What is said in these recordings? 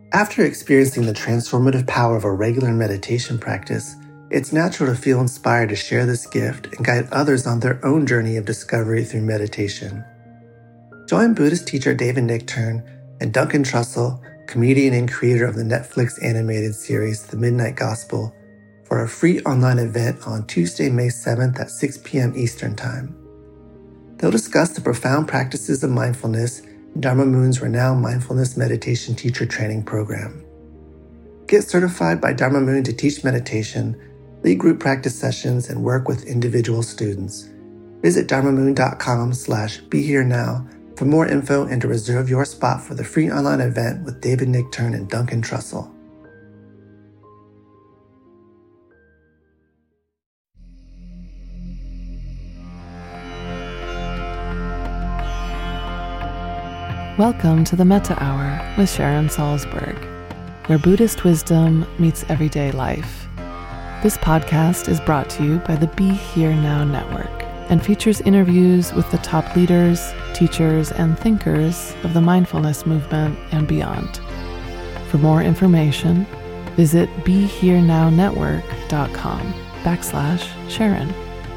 After experiencing the transformative power of a regular meditation practice, it's natural to feel inspired to share this gift and guide others on their own journey of discovery through meditation. Join Buddhist teacher David Nichtern and Duncan Trussell, comedian and creator of the Netflix animated series The Midnight Gospel, for a free online event on Tuesday, May 7th at 6 p.m. Eastern Time. They'll discuss the profound practices of mindfulness in Dharma Moon's renowned mindfulness meditation teacher training program. Get certified by Dharma Moon to teach meditation, lead group practice sessions, and work with individual students. Visit dharmamoon.com/BeHereNow for more info and to reserve your spot for the free online event with David Nichtern and Duncan Trussell. Welcome to the Metta Hour with Sharon Salzberg, where Buddhist wisdom meets everyday life. This podcast is brought to you by the Be Here Now Network and features interviews with the top leaders, teachers, and thinkers of the mindfulness movement and beyond. For more information, visit BeHereNowNetwork.com/Sharon.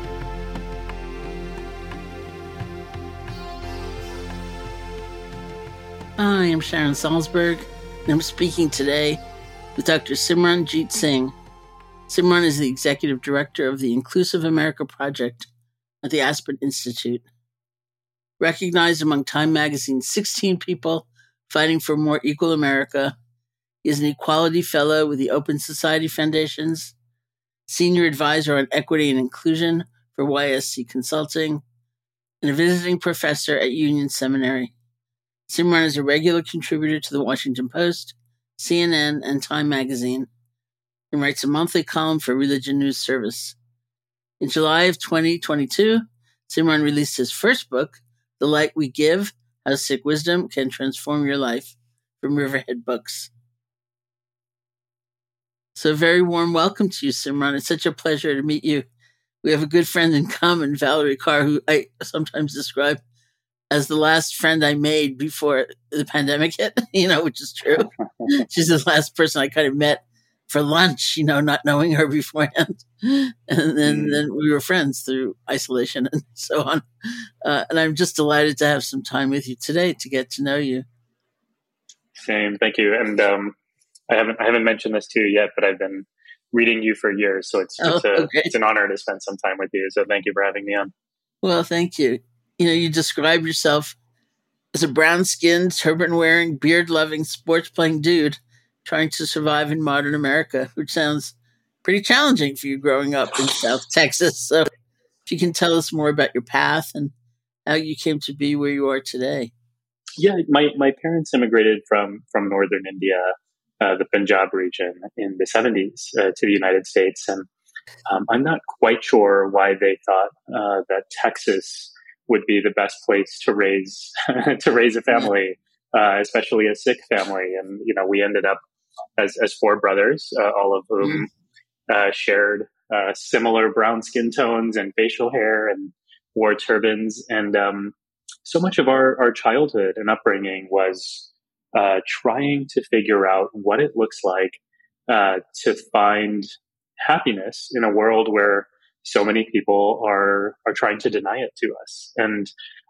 I am Sharon Salzberg, and I'm speaking today with Dr. Simranjeet Singh. Simran is the Executive Director of the Inclusive America Project at the Aspen Institute. Recognized among Time Magazine's 16 people fighting for a more equal America, he is an Equality Fellow with the Open Society Foundation's, Senior Advisor on Equity and Inclusion for YSC Consulting, and a visiting professor at Union Seminary. Simran is a regular contributor to the Washington Post, CNN, and Time Magazine, and writes a monthly column for Religion News Service. In July of 2022, Simran released his first book, The Light We Give, How Sikh Wisdom Can Transform Your Life, from Riverhead Books. So a very warm welcome to you, Simran. It's such a pleasure to meet you. We have a good friend in common, Valerie Carr, who I sometimes describe as the last friend I made before the pandemic hit, which is true. She's the last person I kind of met for lunch, not knowing her beforehand. And then we were friends through isolation and so on. And I'm just delighted to have some time with you today to get to know you. Same. Thank you. And I haven't mentioned this to you yet, but I've been reading you for years. So it's an honor to spend some time with you. So thank you for having me on. Well, thank you. You describe yourself as a brown-skinned, turban-wearing, beard-loving, sports-playing dude trying to survive in modern America, which sounds pretty challenging for you growing up in South Texas. So if you can tell us more about your path and how you came to be where you are today. Yeah, my parents immigrated from northern India, the Punjab region, in the 70s to the United States. And I'm not quite sure why they thought that Texas would be the best place to raise a family, especially a Sikh family. And we ended up as four brothers, all of whom shared similar brown skin tones and facial hair and wore turbans. And so much of our childhood and upbringing was trying to figure out what it looks like to find happiness in a world where so many people are trying to deny it to us. And,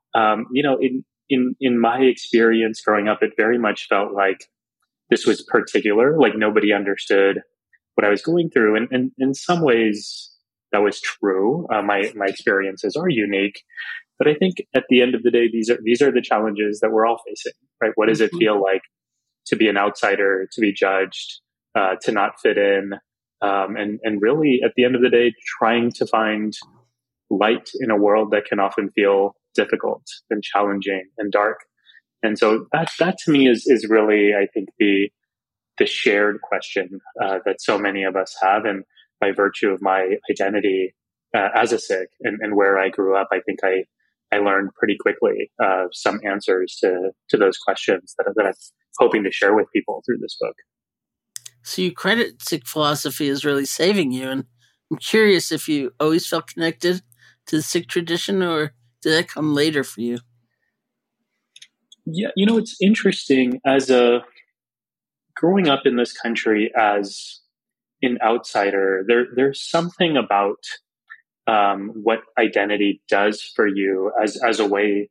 in my experience growing up, it very much felt like this was particular, like nobody understood what I was going through. And in some ways that was true. My experiences are unique, but I think at the end of the day, these are the challenges that we're all facing, right? What does it feel like to be an outsider, to be judged, to not fit in? And really, at the end of the day, trying to find light in a world that can often feel difficult and challenging and dark. And so that to me is really, I think, the shared question that so many of us have. And by virtue of my identity as a Sikh and where I grew up, I think I learned pretty quickly some answers to those questions that I'm hoping to share with people through this book. So you credit Sikh philosophy as really saving you. And I'm curious if you always felt connected to the Sikh tradition, or did that come later for you? Yeah, it's interesting. growing up in this country as an outsider, there's something about what identity does for you as a way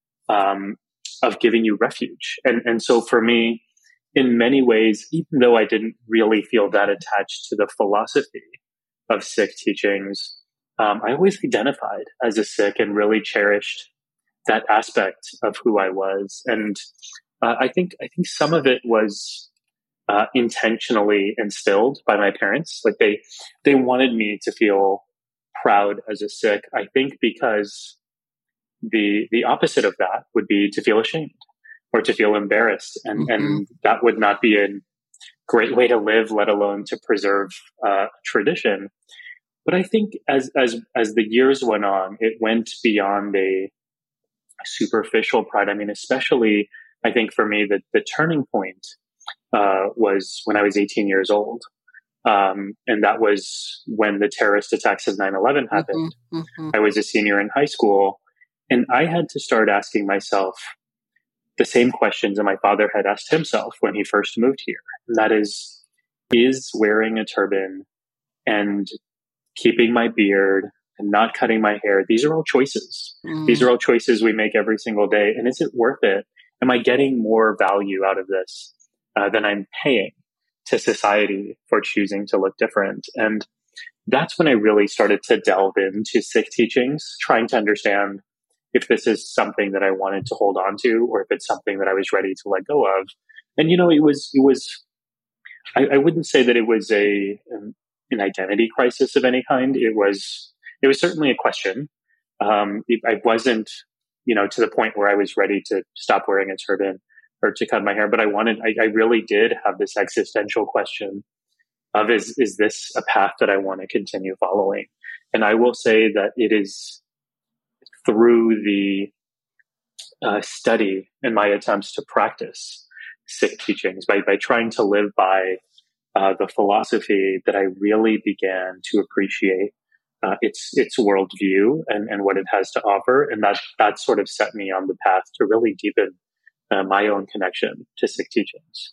of giving you refuge. And so for me, in many ways, even though I didn't really feel that attached to the philosophy of Sikh teachings, I always identified as a Sikh and really cherished that aspect of who I was. And I think some of it was intentionally instilled by my parents. Like they wanted me to feel proud as a Sikh. I think because the opposite of that would be to feel ashamed or to feel embarrassed, and that would not be a great way to live, let alone to preserve tradition. But I think as the years went on, it went beyond a superficial pride. I mean, especially I think for me, the turning point was when I was 18 years old. And that was when the terrorist attacks of 9/11 happened. I was a senior in high school, and I had to start asking myself the same questions that my father had asked himself when he first moved here. And that is wearing a turban and keeping my beard and not cutting my hair, these are all choices. These are all choices we make every single day. And is it worth it? Am I getting more value out of this than I'm paying to society for choosing to look different? And that's when I really started to delve into Sikh teachings, trying to understand if this is something that I wanted to hold on to, or if it's something that I was ready to let go of. And, it was, I wouldn't say that it was an identity crisis of any kind. It was certainly a question. I wasn't, to the point where I was ready to stop wearing a turban or to cut my hair, but I really did have this existential question of, is this a path that I want to continue following? And I will say that it is through the study and my attempts to practice Sikh teachings, by trying to live by the philosophy, that I really began to appreciate its worldview and what it has to offer. And that sort of set me on the path to really deepen my own connection to Sikh teachings.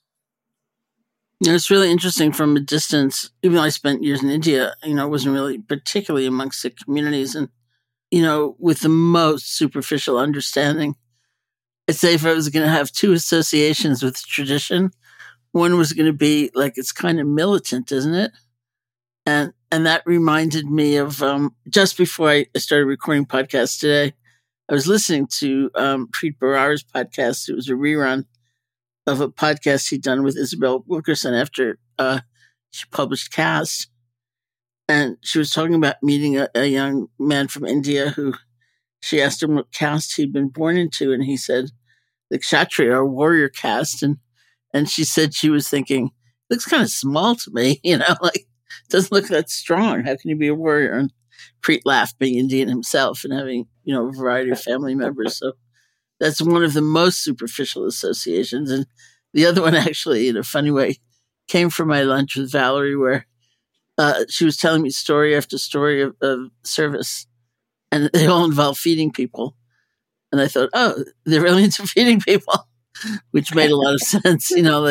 It's really interesting from a distance. Even though I spent years in India, I wasn't really particularly among Sikh communities. And, with the most superficial understanding, I'd say if I was going to have two associations with tradition, one was going to be like, it's kind of militant, isn't it? And that reminded me of just before I started recording podcasts today, I was listening to Preet Bharara's podcast. It was a rerun of a podcast he'd done with Isabel Wilkerson after she published Caste. And she was talking about meeting a young man from India who she asked him what caste he'd been born into. And he said, the Kshatriya, or warrior caste. And she said she was thinking, looks kind of small to me, doesn't look that strong. How can you be a warrior? And Preet laughed, being Indian himself and having, a variety of family members. So that's one of the most superficial associations. And the other one, actually, in a funny way, came from my lunch with Valerie, where she was telling me story after story of service, and they all involve feeding people. And I thought, oh, they're really into feeding people, which made a lot of sense.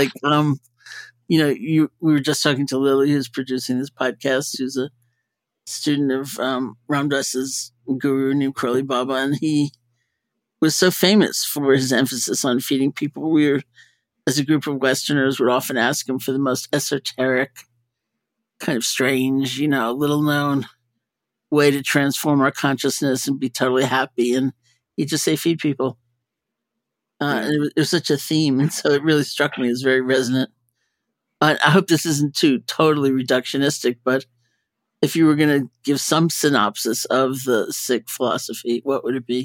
We were just talking to Lily, who's producing this podcast, who's a student of Ram Dass's guru named Curly Baba, and he was so famous for his emphasis on feeding people. We were, as a group of Westerners, would often ask him for the most esoteric, kind of strange, little known way to transform our consciousness and be totally happy. And he'd just say, feed people. And it was such a theme. And so it really struck me as very resonant. I hope this isn't too totally reductionistic, but if you were going to give some synopsis of the Sikh philosophy, what would it be?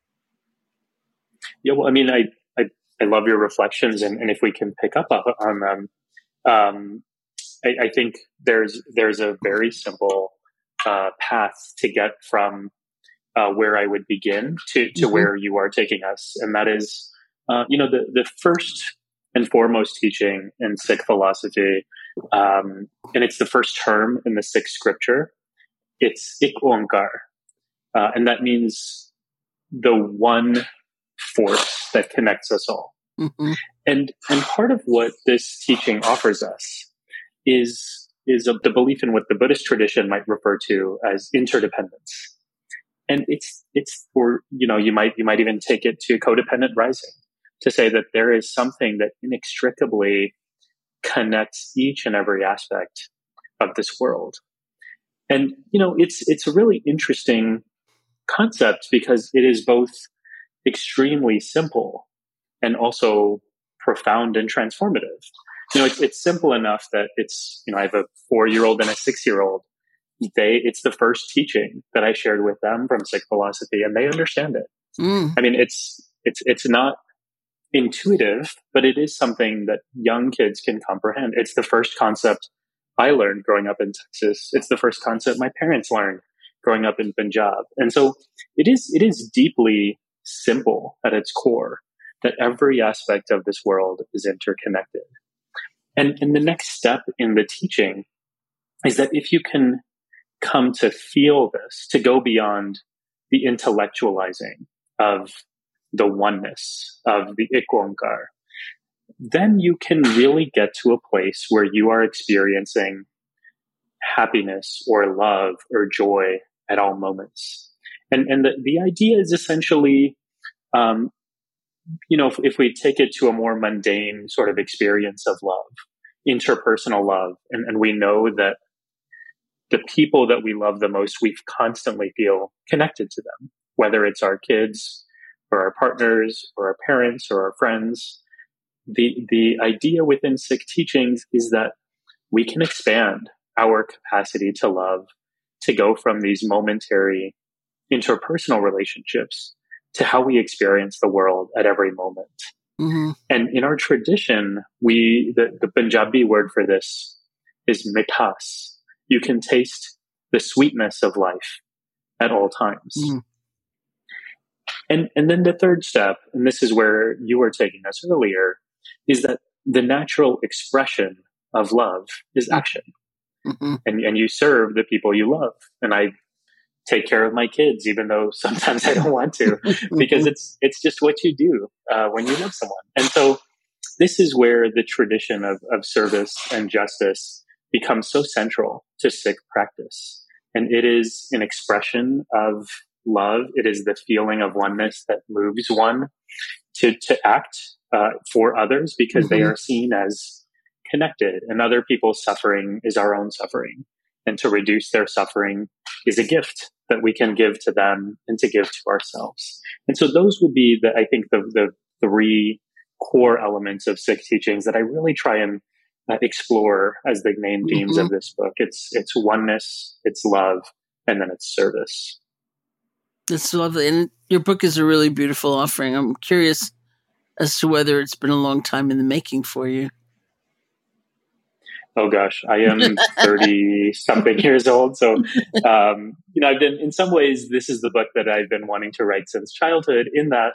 Yeah, well, I mean, I love your reflections, and if we can pick up on them, I think there's a very simple path to get from where I would begin to where you are taking us, and that is, the first and foremost teaching in Sikh philosophy, and it's the first term in the Sikh scripture. It's Ik Onkar, and that means the one force that connects us all. And part of what this teaching offers us is the belief in what the Buddhist tradition might refer to as interdependence. And it's for, you might even take it to codependent rising, to say that there is something that inextricably connects each and every aspect of this world. And, it's a really interesting concept because it is both extremely simple and also profound and transformative. It's simple enough that it's, I have a 4-year-old and a 6-year-old. It's the first teaching that I shared with them from Sikh philosophy, and they understand it. I mean, it's not intuitive, but it is something that young kids can comprehend. It's the first concept I learned growing up in Texas. It's the first concept my parents learned growing up in Punjab. And so it is deeply simple at its core that every aspect of this world is interconnected. And the next step in the teaching is that if you can come to feel this, to go beyond the intellectualizing of the oneness of the Ik Onkar, then you can really get to a place where you are experiencing happiness or love or joy at all moments. And the idea is essentially, if we take it to a more mundane sort of experience of love, interpersonal love, and we know that the people that we love the most, we constantly feel connected to them, whether it's our kids or our partners or our parents or our friends. The idea within Sikh teachings is that we can expand our capacity to love, to go from these momentary interpersonal relationships to how we experience the world at every moment. Mm-hmm. And in our tradition, the Punjabi word for this is mithas. You can taste the sweetness of life at all times. Mm-hmm. And then the third step, and this is where you were taking us earlier, is that the natural expression of love is action. Mm-hmm. And you serve the people you love. And I take care of my kids, even though sometimes I don't want to, because it's just what you do when you love someone. And so this is where the tradition of service and justice becomes so central to Sikh practice. And it is an expression of love. It is the feeling of oneness that moves one to act for others because they are seen as connected, and other people's suffering is our own suffering. And to reduce their suffering is a gift that we can give to them and to give to ourselves. And so those would be I think the 3 core elements of Sikh teachings that I really try and explore as the main themes of this book. It's oneness, it's love, and then it's service. That's lovely. And your book is a really beautiful offering. I'm curious as to whether it's been a long time in the making for you. Oh gosh, I am 30 something years old. So, I've been, in some ways, this is the book that I've been wanting to write since childhood, in that,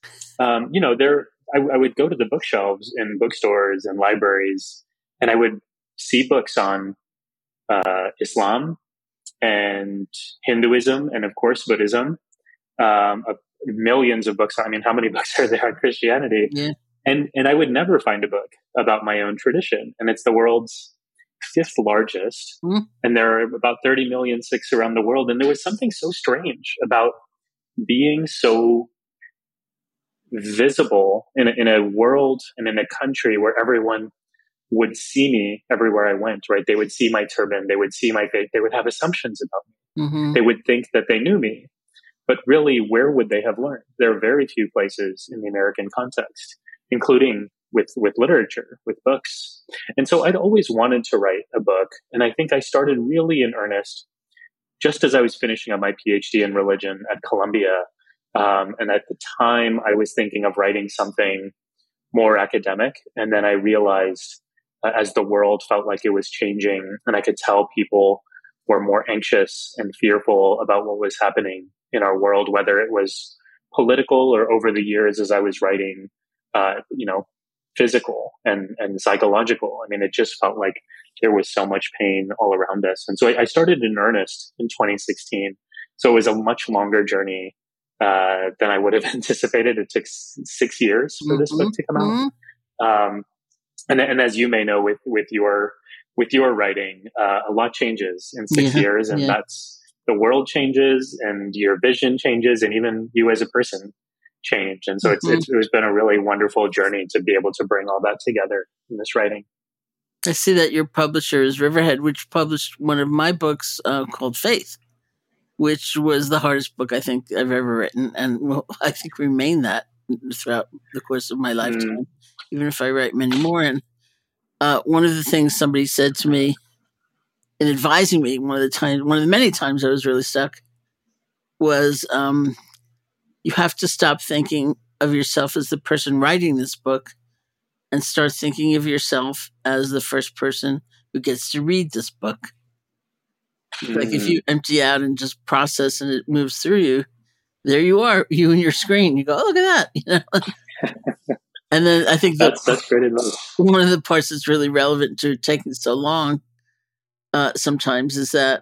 I would go to the bookshelves in bookstores and libraries, and I would see books on Islam and Hinduism and, of course, Buddhism. Millions of books. I mean, how many books are there on Christianity? Yeah. And I would never find a book about my own tradition. And it's the world's 5th largest. Mm-hmm. And there are about 30 million Sikhs around the world. And there was something so strange about being so visible in a world and in a country where everyone would see me everywhere I went, right? They would see my turban. They would see my faith. They would have assumptions about me. Mm-hmm. They would think that they knew me. But really, where would they have learned? There are very few places in the American context, including with literature, with books. And so I'd always wanted to write a book. And I think I started really in earnest just as I was finishing up my PhD in religion at Columbia. And at the time, I was thinking of writing something more academic. And then I realized as the world felt like it was changing, and I could tell people were more anxious and fearful about what was happening in our world, whether it was political or over the years as I was writing, physical and psychological. I mean, it just felt like there was so much pain all around us. And so I started in earnest in 2016. So it was a much longer journey than I would have anticipated. It took 6 years for this book to come out. And as you may know, with your writing, a lot changes in 6 years, and that's the world changes, and your vision changes, and even you as a person change. And so it's been a really wonderful journey to be able to bring all that together in this writing. I see that your publisher is Riverhead, which published one of my books called Faith, which was the hardest book I think I've ever written, and will, I think, remain that throughout the course of my lifetime, even if I write many more. And one of the things somebody said to me in advising me, one of the many times I was really stuck, was you have to stop thinking of yourself as the person writing this book and start thinking of yourself as the first person who gets to read this book. Like if you empty out and just process and it moves through you, there you are, you and your screen. You go, oh, look at that. And then I think that's great advice. One of the parts that's really relevant to taking so long sometimes is that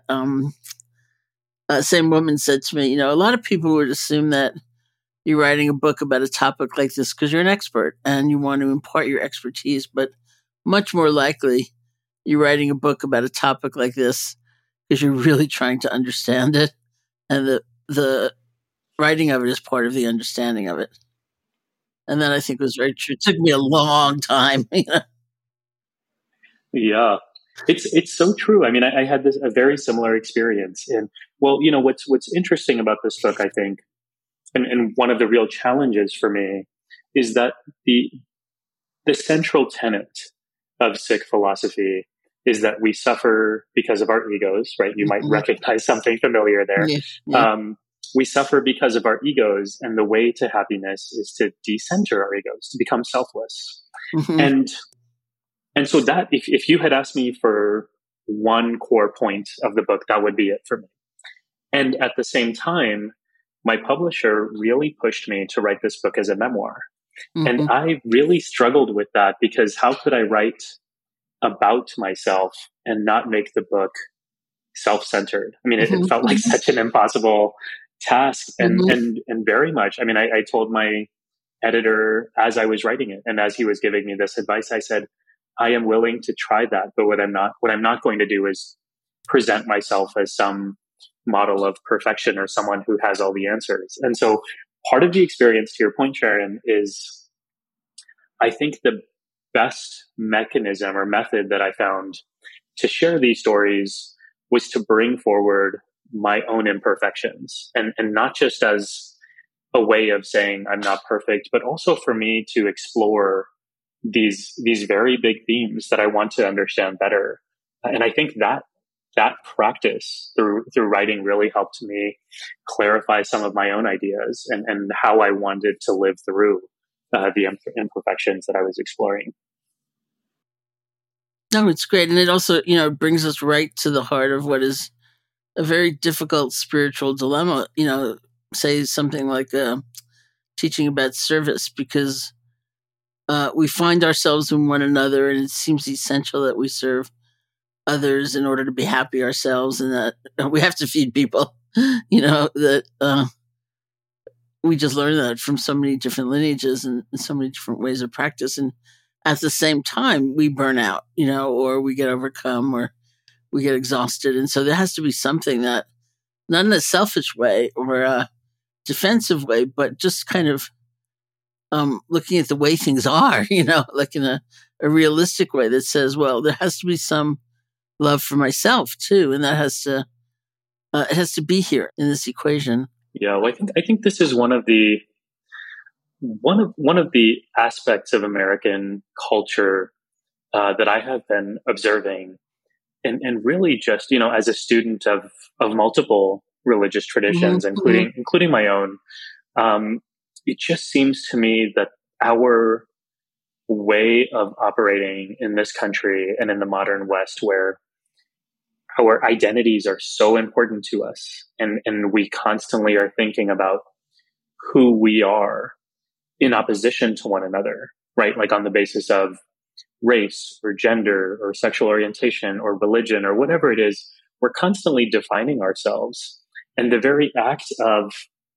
same woman said to me, a lot of people would assume that you're writing a book about a topic like this because you're an expert and you want to impart your expertise, but much more likely you're writing a book about a topic like this because you're really trying to understand it, and the writing of it is part of the understanding of it. And that I think was very true. It took me a long time. Yeah, it's so true. I mean, I had a very similar experience. And well, what's interesting about this book, I think, and one of the real challenges for me is that the central tenet of Sikh philosophy is that we suffer because of our egos, right? You might recognize something familiar there. Yeah. We suffer because of our egos, and the way to happiness is to decenter our egos, to become selfless. And so that if you had asked me for one core point of the book, that would be it for me. And at the same time, my publisher really pushed me to write this book as a memoir. And I really struggled with that, because how could I write about myself and not make the book self-centered? I mean, it felt like such an impossible task, and very much. I mean, I told my editor as I was writing it, and as he was giving me this advice, I said, I am willing to try that, but what I'm not going to do is present myself as some model of perfection or someone who has all the answers. And so part of the experience, to your point, Sharon, is I think the best mechanism or method that I found to share these stories was to bring forward my own imperfections, and not just as a way of saying I'm not perfect, but also for me to explore these very big themes that I want to understand better. And I think that practice through writing really helped me clarify some of my own ideas and how I wanted to live through the imperfections that I was exploring. No, it's great. And it also, brings us right to the heart of what is a very difficult spiritual dilemma, say something like teaching about service, because we find ourselves in one another, and it seems essential that we serve others in order to be happy ourselves, and that we have to feed people, that we just learn that from so many different lineages and so many different ways of practice. And at the same time, we burn out, or we get overcome, or we get exhausted. And so there has to be something that, not in a selfish way or a defensive way, but just kind of looking at the way things are, like in a realistic way that says, well, there has to be some love for myself too. And that has to, it has to be here in this equation. Yeah. Well, I think this is one of the aspects of American culture that I have been observing, and really just, as a student of multiple religious traditions, including my own, it just seems to me that our way of operating in this country and in the modern West, where our identities are so important to us, and we constantly are thinking about who we are in opposition to one another, right? Like on the basis of race or gender or sexual orientation or religion or whatever it is, we're constantly defining ourselves. And the very act of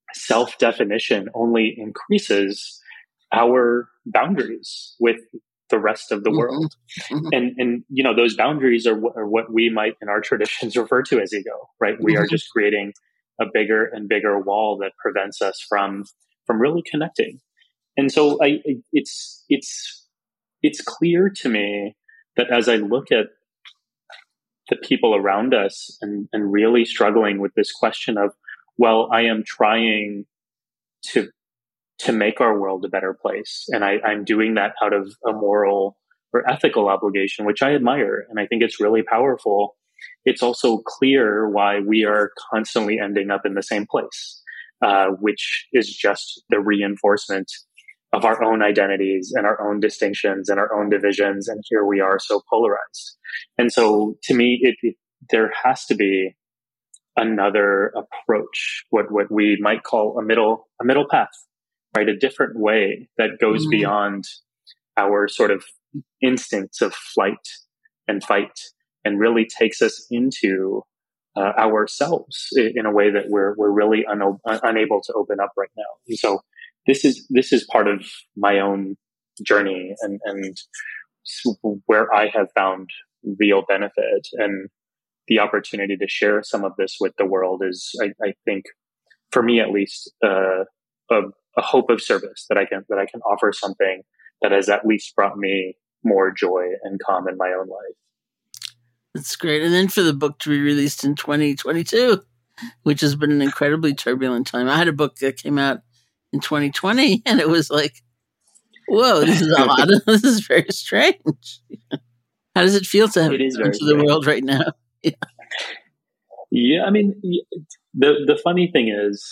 self-definition only increases our boundaries with the rest of the world. And those boundaries are what we might in our traditions refer to as ego, right? We are just creating a bigger and bigger wall that prevents us from really connecting. And so it's clear to me that as I look at the people around us and really struggling with this question of, well, I am trying to make our world a better place. And I'm doing that out of a moral or ethical obligation, which I admire. And I think it's really powerful. It's also clear why we are constantly ending up in the same place, which is just the reinforcement of our own identities and our own distinctions and our own divisions. And here we are so polarized. And so to me, there has to be another approach, what we might call a middle path, right? A different way that goes beyond our sort of instincts of flight and fight and really takes us into ourselves in a way that we're really unable to open up right now. And so this is part of my own journey and where I have found real benefit, and the opportunity to share some of this with the world is, I think, for me at least, a hope of service that I can offer something that has at least brought me more joy and calm in my own life. That's great. And then for the book to be released in 2022, which has been an incredibly turbulent time. I had a book that came out in 2020, and it was like, whoa, this is odd. This is very strange. How does it feel to have it into the world right now? Yeah, I mean, the funny thing is,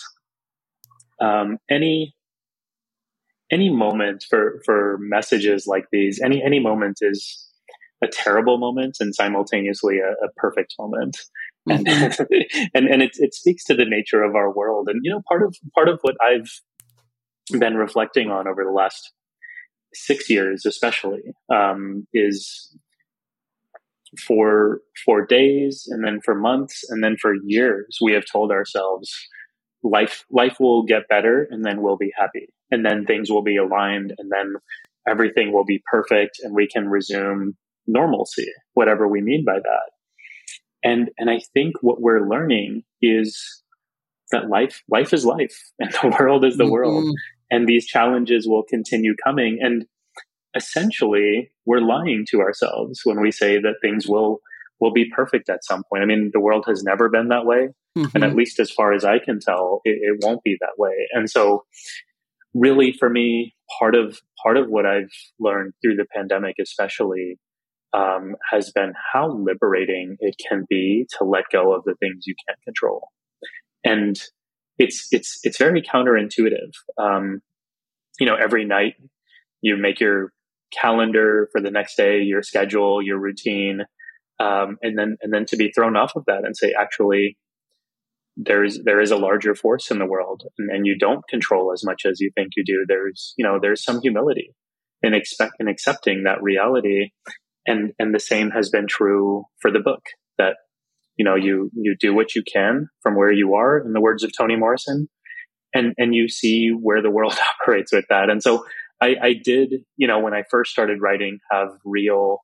any moment for messages like these, any moment is a terrible moment and simultaneously a perfect moment. And and it speaks to the nature of our world. And part of what I've been reflecting on over the last 6 years, especially, is for days, and then for months, and then for years, we have told ourselves life will get better, and then we'll be happy, and then things will be aligned, and then everything will be perfect, and we can resume normalcy, whatever we mean by that. And I think what we're learning is that life is life, and the world is the world, and these challenges will continue coming. And essentially, we're lying to ourselves when we say that things will be perfect at some point. I mean, the world has never been that way. And at least as far as I can tell, it won't be that way. And so really for me, part of what I've learned through the pandemic, especially, has been how liberating it can be to let go of the things you can't control. And it's very counterintuitive. Every night you make your calendar for the next day, your schedule, your routine, and then to be thrown off of that and say, actually, there is a larger force in the world, and you don't control as much as you think you do. There's some humility in accepting that reality, and the same has been true for the book. That you do what you can from where you are, in the words of Toni Morrison, and you see where the world operates with that. And so I did, when I first started writing, have real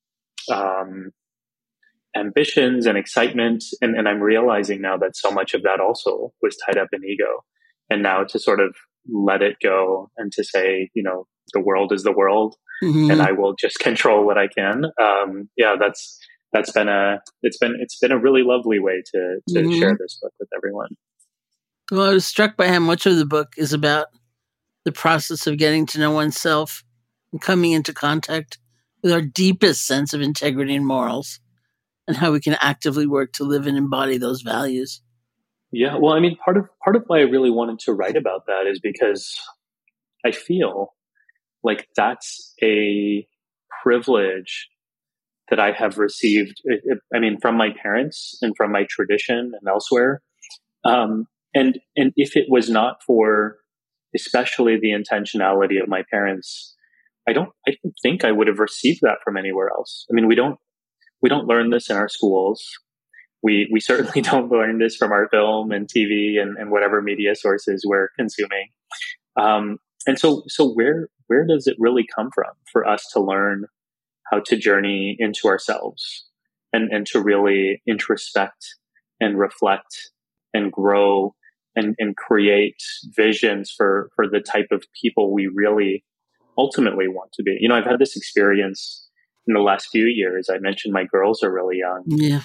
ambitions and excitement. And I'm realizing now that so much of that also was tied up in ego. And now to sort of let it go and to say, the world is the world, and I will just control what I can. It's been a really lovely way to share this book with everyone. Well, I was struck by how much of the book is about the process of getting to know oneself and coming into contact with our deepest sense of integrity and morals, and how we can actively work to live and embody those values. Yeah, well, I mean, part of why I really wanted to write about that is because I feel like that's a privilege that I have received. From my parents and from my tradition and elsewhere. And if it was not for especially the intentionality of my parents, I don't think I would have received that from anywhere else. I mean, we don't learn this in our schools. we certainly don't learn this from our film and TV and whatever media sources we're consuming. And so where does it really come from for us to learn how to journey into ourselves and to really introspect and reflect and grow and create visions for the type of people we really ultimately want to be? You know, I've had this experience in the last few years. I mentioned my girls are really young. Yeah.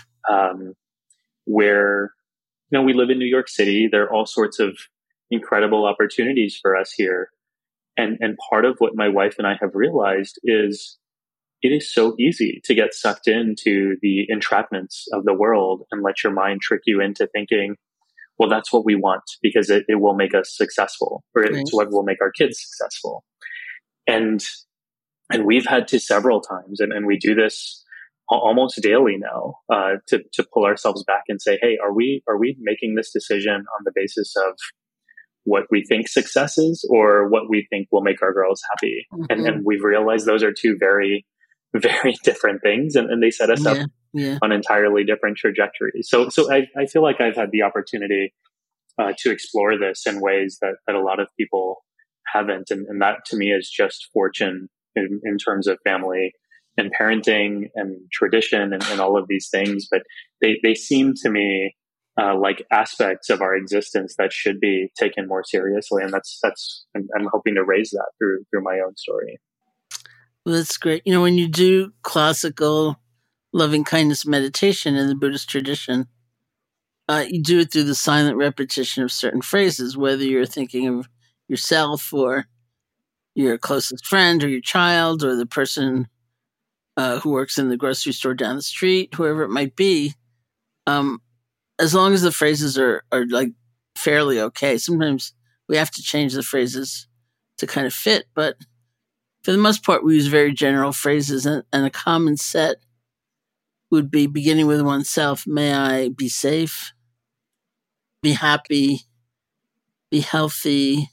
Where, you know, we live in New York City. There are all sorts of incredible opportunities for us here. And part of what my wife and I have realized is it is so easy to get sucked into the entrapments of the world and let your mind trick you into thinking, well, that's what we want because it will make us successful, or it's what will make our kids successful. And we've had to several times, and we do this almost daily now, to pull ourselves back and say, hey, are we making this decision on the basis of what we think success is or what we think will make our girls happy? Mm-hmm. And we've realized those are two very, very different things, and they set us up on entirely different trajectories. So I feel like I've had the opportunity to explore this in ways that a lot of people haven't. And that to me is just fortune in terms of family and parenting and tradition and all of these things. But they seem to me like aspects of our existence that should be taken more seriously. And I'm hoping to raise that through my own story. Well, that's great. You know, when you do classical loving kindness meditation in the Buddhist tradition, you do it through the silent repetition of certain phrases, whether you're thinking of yourself or your closest friend or your child or the person who works in the grocery store down the street, whoever it might be. As long as the phrases are like fairly okay. Sometimes we have to change the phrases to kind of fit, but for the most part, we use very general phrases, and a common set would be beginning with oneself. May I be safe, be happy, be healthy,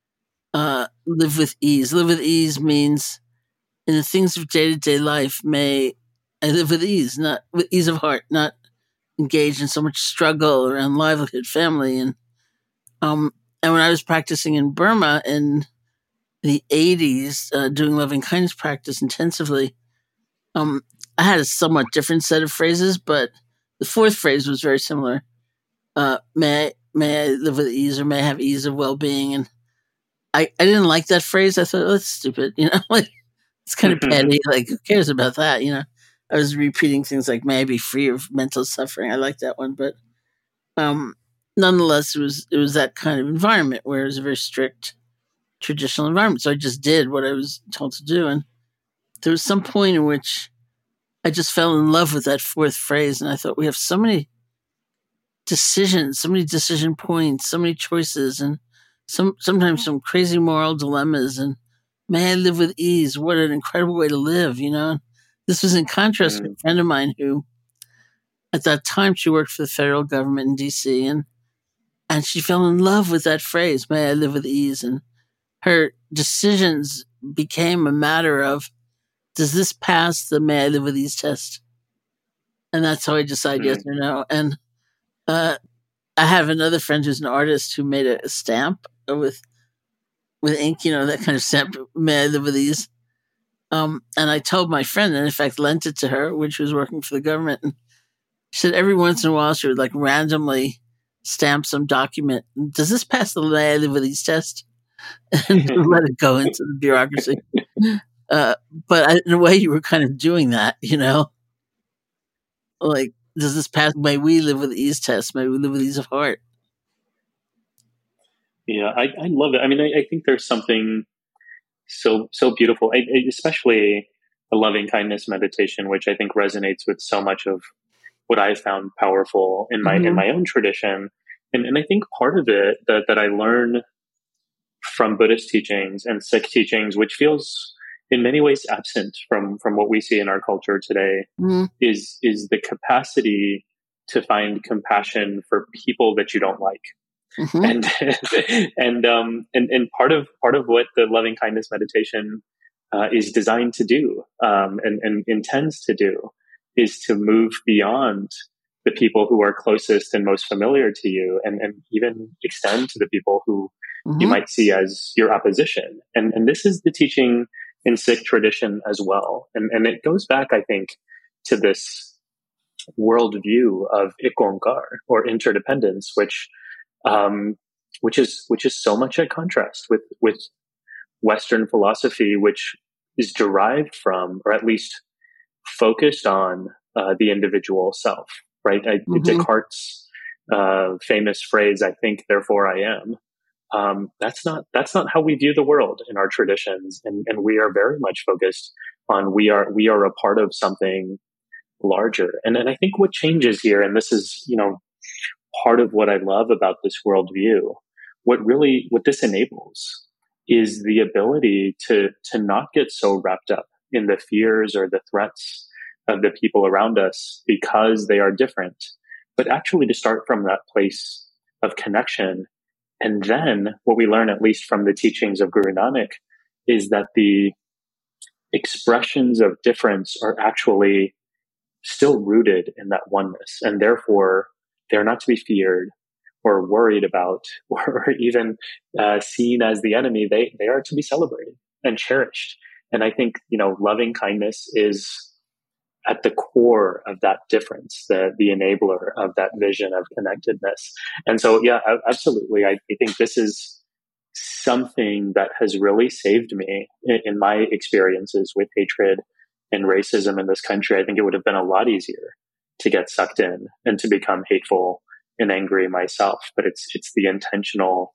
live with ease. Live with ease means in the things of day-to-day life, may I live with ease, not with ease of heart, not engaged in so much struggle around livelihood, family. And when I was practicing in Burma in the 80s, doing loving kindness practice intensively, I had a somewhat different set of phrases, but the fourth phrase was very similar. May I live with ease, or may I have ease of well-being. And I didn't like that phrase. I thought, oh, that's stupid. You know, like it's kind of petty. Like, who cares about that? You know, I was repeating things like, may I be free of mental suffering. I like that one. But nonetheless, it was that kind of environment where it was a very strict traditional environment. So I just did what I was told to do. And there was some point in which I just fell in love with that fourth phrase. And I thought, we have so many decisions, so many decision points, so many choices, and sometimes some crazy moral dilemmas. And may I live with ease. What an incredible way to live, you know? This was in contrast to a friend of mine who, at that time, she worked for the federal government in D.C. and she fell in love with that phrase, may I live with ease. And her decisions became a matter of, does this pass the may I live with ease test? And that's how I decide yes or no. And I have another friend who's an artist who made a stamp with ink, you know, that kind of stamp, may I live with ease. And I told my friend, and in fact lent it to her when she was working for the government. And she said every once in a while she would like randomly stamp some document. Does this pass the may I live with ease test? And let it go into the bureaucracy. But in a way, you were kind of doing that, you know? Like, does this pass? May we live with ease test? May we live with ease of heart? Yeah, I love it. I mean, I think there's something so beautiful, especially the loving kindness meditation, which I think resonates with so much of what I found powerful in my own tradition. And I think part of it that I learned from Buddhist teachings and Sikh teachings, which feels in many ways absent from what we see in our culture today, is the capacity to find compassion for people that you don't like. And part of what the loving kindness meditation is designed to do and intends to do is to move beyond the people who are closest and most familiar to you, and even extend to the people who you might see as your opposition. And this is the teaching in Sikh tradition as well. And it goes back, I think, to this worldview of ikonkar, or interdependence, which is so much at contrast with Western philosophy, which is derived from, or at least focused on, the individual self, right? Descartes' famous phrase, "I think, therefore I am." That's not how we view the world in our traditions, and we are very much focused on we are a part of something larger. And I think what changes here, and this is part of what I love about this worldview, what this enables is the ability to not get so wrapped up in the fears or the threats of the people around us because they are different, but actually to start from that place of connection. And then what we learn, at least from the teachings of Guru Nanak, is that the expressions of difference are actually still rooted in that oneness, and therefore they're not to be feared or worried about or even seen as the enemy. They are to be celebrated and cherished. And I think, loving kindness is at the core of that difference, the enabler of that vision of connectedness. And so, yeah, absolutely. I think this is something that has really saved me in my experiences with hatred and racism in this country. I think it would have been a lot easier to get sucked in and to become hateful and angry myself. But it's the intentional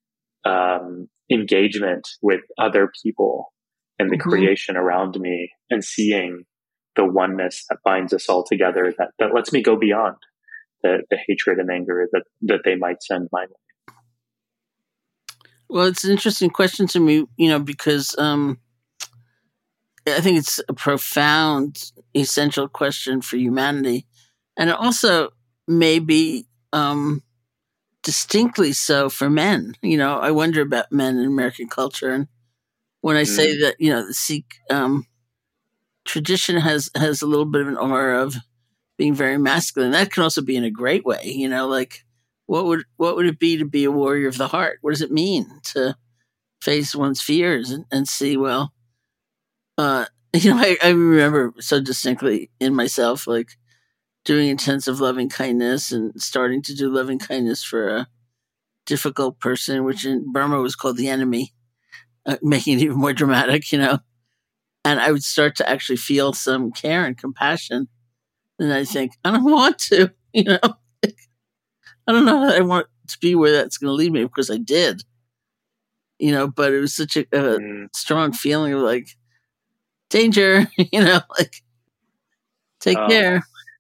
engagement with other people and the creation around me, and seeing the oneness that binds us all together, that lets me go beyond the hatred and anger that they might send my way. Well, it's an interesting question to me, because I think it's a profound, essential question for humanity. And it also may be distinctly so for men. I wonder about men in American culture. And when I say that, the Sikh tradition has a little bit of an aura of being very masculine, that can also be in a great way. Like what would it be to be a warrior of the heart? What does it mean to face one's fears and see, well, I remember so distinctly in myself, like doing intensive loving kindness and starting to do loving kindness for a difficult person, which in Burma was called the enemy, making it even more dramatic, And I would start to actually feel some care and compassion. And I think, I don't want to, I don't know that I want to be where that's going to lead me, because I did, but it was such a strong feeling of like, danger, like take care.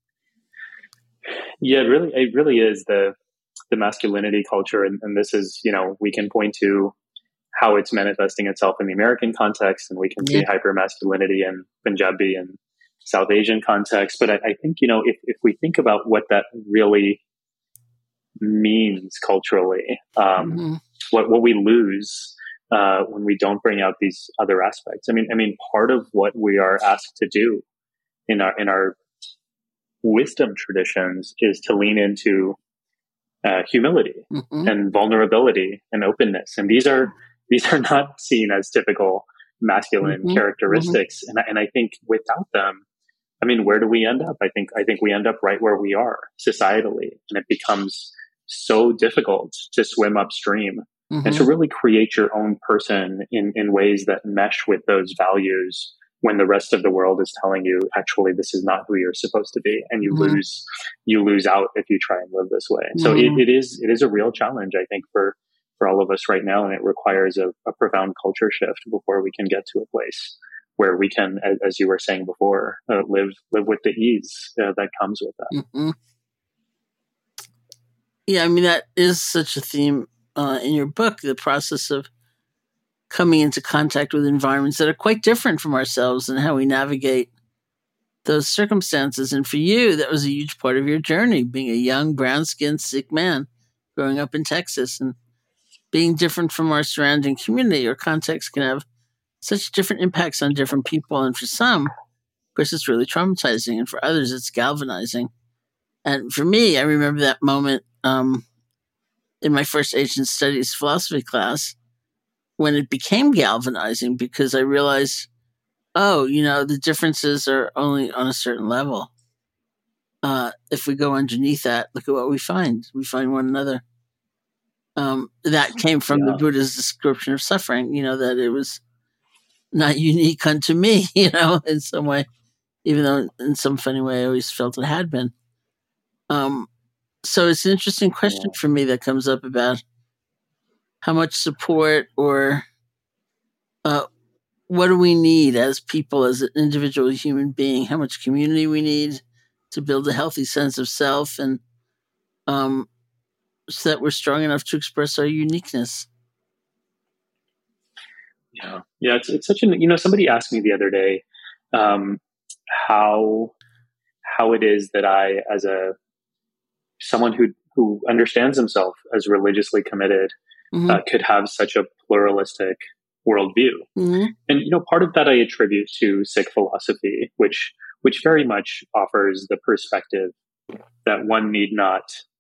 Yeah, it really is the masculinity culture. And this is, we can point to how it's manifesting itself in the American context, and we can see hypermasculinity in Punjabi and South Asian context. But I think, if we think about what that really means culturally, what we lose when we don't bring out these other aspects. I mean, part of what we are asked to do in our wisdom traditions is to lean into humility and vulnerability and openness, and these are not seen as typical masculine characteristics. And I think without them, where do we end up? I think we end up right where we are societally, and it becomes so difficult to swim upstream and to really create your own person in ways that mesh with those values, when the rest of the world is telling you, actually, this is not who you're supposed to be, and you lose out if you try and live this way. So it is a real challenge, I think, for all of us right now, and it requires a profound culture shift before we can get to a place where we can, as you were saying before, live with the ease that comes with that. Yeah, that is such a theme in your book, the process of coming into contact with environments that are quite different from ourselves and how we navigate those circumstances. And for you, that was a huge part of your journey, being a young, brown-skinned Sikh man growing up in Texas, and being different from our surrounding community or context can have such different impacts on different people. And for some, of course, it's really traumatizing, and for others, it's galvanizing. And for me, I remember that moment in my first Asian studies philosophy class when it became galvanizing, because I realized, oh, the differences are only on a certain level. If we go underneath that, look at what we find. We find one another. That came from the Buddha's description of suffering, that it was not unique unto me, in some way, even though in some funny way I always felt it had been. So it's an interesting question for me that comes up about how much support or what do we need as people, as an individual human being, how much community we need to build a healthy sense of self, and so that we're strong enough to express our uniqueness. Yeah. It's such an, somebody asked me the other day, how it is that I, as someone who understands himself as religiously committed, could have such a pluralistic worldview. Mm-hmm. And, part of that I attribute to Sikh philosophy, which very much offers the perspective that one need not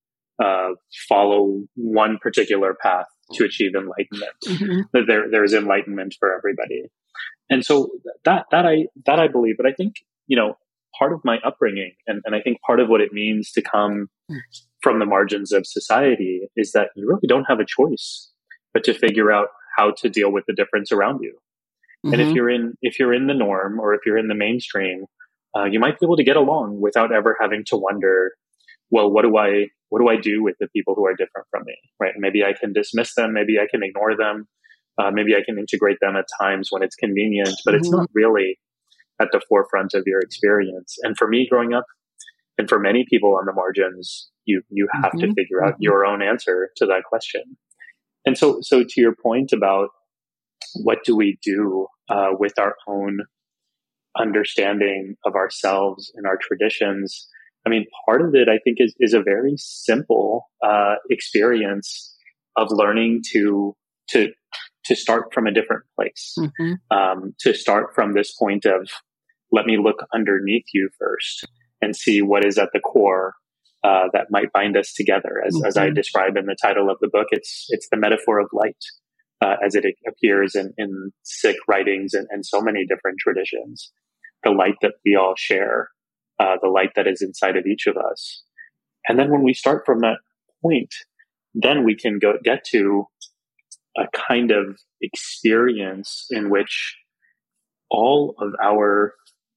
follow one particular path to achieve enlightenment. Mm-hmm. That there is enlightenment for everybody. And so that I believe, but I think, part of my upbringing, and I think part of what it means to come from the margins of society, is that you really don't have a choice but to figure out how to deal with the difference around you. Mm-hmm. And if you're in the norm, or if you're in the mainstream, you might be able to get along without ever having to wonder, well, what do I do with the people who are different from me? Right? Maybe I can dismiss them. Maybe I can ignore them. Maybe I can integrate them at times when it's convenient, but it's not really at the forefront of your experience. And for me growing up, and for many people on the margins, you have to figure out your own answer to that question. And so to your point about what do we do with our own understanding of ourselves and our traditions, I mean, part of it, I think, is a very simple experience of learning to start from a different place, to start from this point of, let me look underneath you first and see what is at the core that might bind us together. As I describe in the title of the book, it's the metaphor of light, as it appears in Sikh writings and so many different traditions. The light that we all share, the light that is inside of each of us. And then when we start from that point, then we can get to a kind of experience in which all of our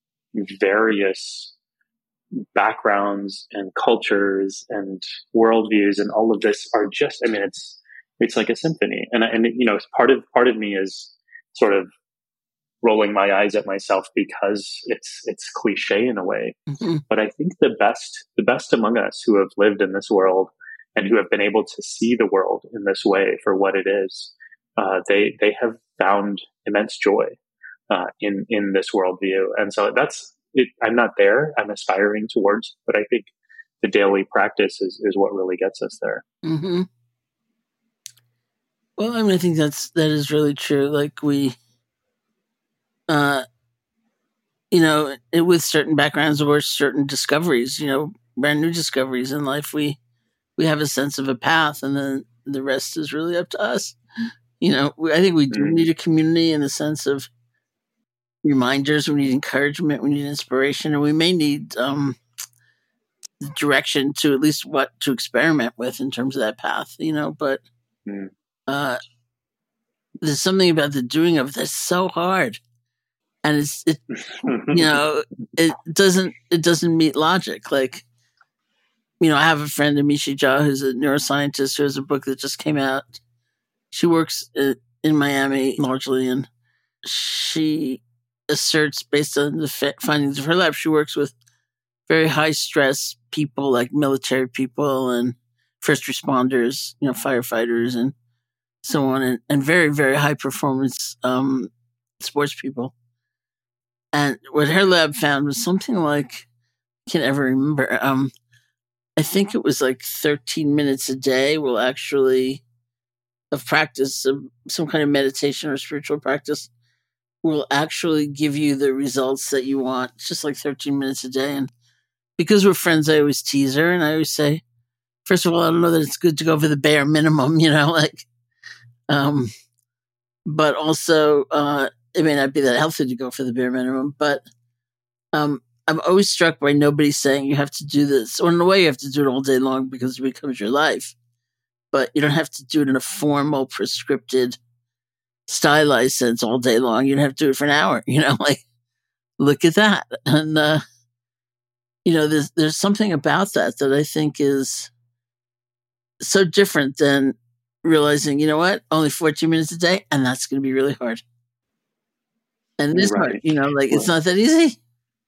various backgrounds and cultures and worldviews and all of this are just, I mean, it's like a symphony. And part of me is sort of rolling my eyes at myself because it's cliche in a way. Mm-hmm. But I think the best among us who have lived in this world and who have been able to see the world in this way for what it is, they have found immense joy in this worldview. And so that's it. I'm not there. I'm aspiring towards, but I think the daily practice is what really gets us there. Mm-hmm. Well, I mean, I think that is really true. Like we, with certain backgrounds or certain discoveries, brand new discoveries in life, we have a sense of a path, and then the rest is really up to us. I think we do need a community in the sense of reminders. We need encouragement. We need inspiration, and we may need direction to at least what to experiment with in terms of that path. But there's something about the doing of it that's so hard, and it doesn't meet logic. Like, I have a friend, Amishi Jha, who's a neuroscientist who has a book that just came out. She works in Miami largely, and she asserts, based on the findings of her lab, she works with very high stress people like military people and first responders, firefighters and so on, and very, very high performance sports people. And what her lab found was something like, I can't ever remember, I think it was like 13 minutes a day will actually, of practice, of some kind of meditation or spiritual practice, will actually give you the results that you want, just like 13 minutes a day. And because we're friends, I always tease her and I always say, first of all, I don't know that it's good to go for the bare minimum, but also, it may not be that healthy to go for the bare minimum, but, I'm always struck by nobody saying you have to do this, or in a way you have to do it all day long because it becomes your life, but you don't have to do it in a formal, prescripted, stylized sense all day long. You don't have to do it for an hour, look at that. And, there's something about that I think is so different than realizing, you know what, only 14 minutes a day, and that's going to be really hard. And it is hard, it's not that easy.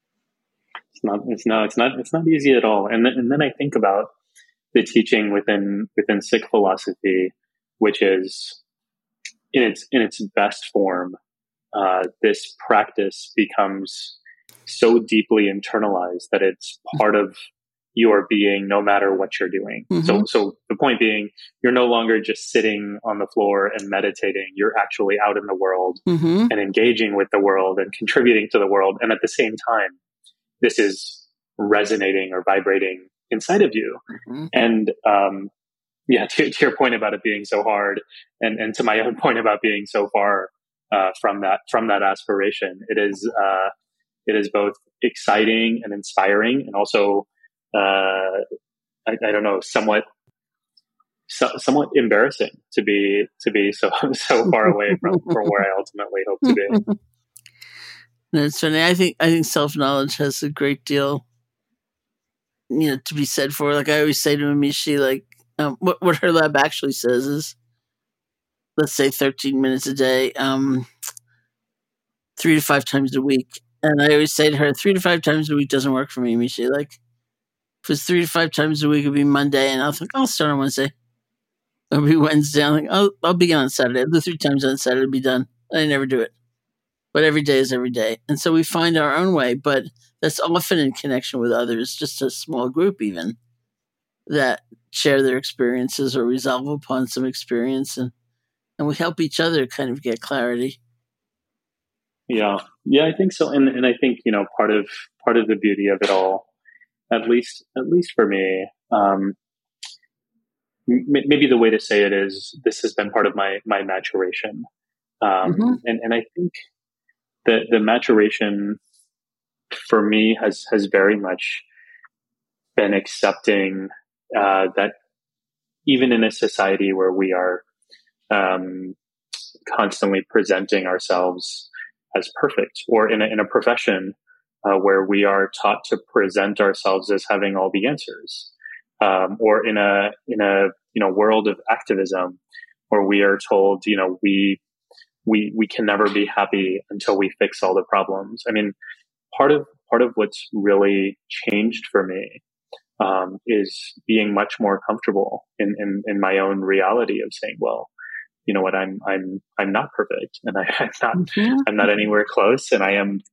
It's not easy at all. And then I think about the teaching within Sikh philosophy, which is in its best form. This practice becomes so deeply internalized that it's part of your being, no matter what you're doing. Mm-hmm. So the point being, you're no longer just sitting on the floor and meditating. You're actually out in the world mm-hmm. and engaging with the world and contributing to the world. And at the same time, this is resonating or vibrating inside of you. Mm-hmm. And to your point about it being so hard, and to my own point about being so far from that aspiration, it is both exciting and inspiring, and also I don't know, somewhat embarrassing to be so far away from where I ultimately hope to be. It's funny. I think self-knowledge has a great deal, to be said for. Like I always say to Amishi, what her lab actually says is, let's say 13 minutes a day, 3 to 5 times a week. And I always say to her, 3 to 5 times a week doesn't work for me, Amishi. Like if it's 3 to 5 times a week, it'd be Monday, and I'll think I'll start on Wednesday. It'll be Wednesday. I'm like, I'll begin on Saturday. I'll do 3 times on Saturday, it'll be done. I never do it. But every day is every day. And so we find our own way, but that's often in connection with others, just a small group even, that share their experiences or resolve upon some experience, and we help each other kind of get clarity. Yeah, I think so. And I think, part of the beauty of it all, at least for me, maybe the way to say it is, this has been part of my maturation. Mm-hmm. And I think that the maturation for me has very much been accepting that even in a society where we are constantly presenting ourselves as perfect, or in a profession where we are taught to present ourselves as having all the answers, or in a world of activism where we are told, we can never be happy until we fix all the problems. I mean, part of what's really changed for me is being much more comfortable in my own reality of saying, well, you know what, I'm not perfect, and I'm not anywhere close, and